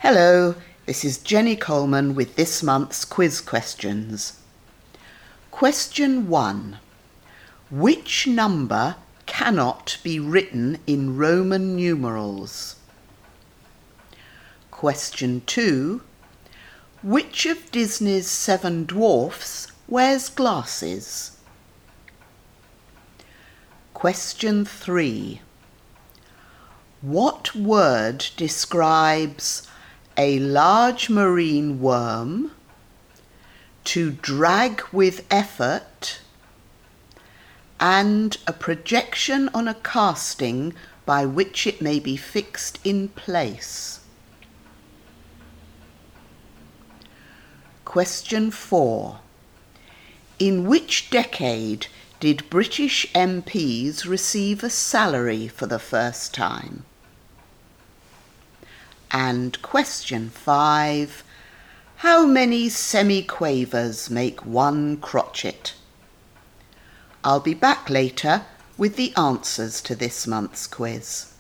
Hello, this is Jenny Coleman with this month's quiz questions. Question 1. Which number cannot be written in Roman numerals? Question 2. Which of Disney's 7 dwarfs wears glasses? Question 3. What word describes a large marine worm, to drag with effort, and a projection on a casting by which it may be fixed in place? Question 4. In which decade did British MPs receive a salary for the first time? And question 5. How many semiquavers make one crotchet? I'll be back later with the answers to this month's quiz.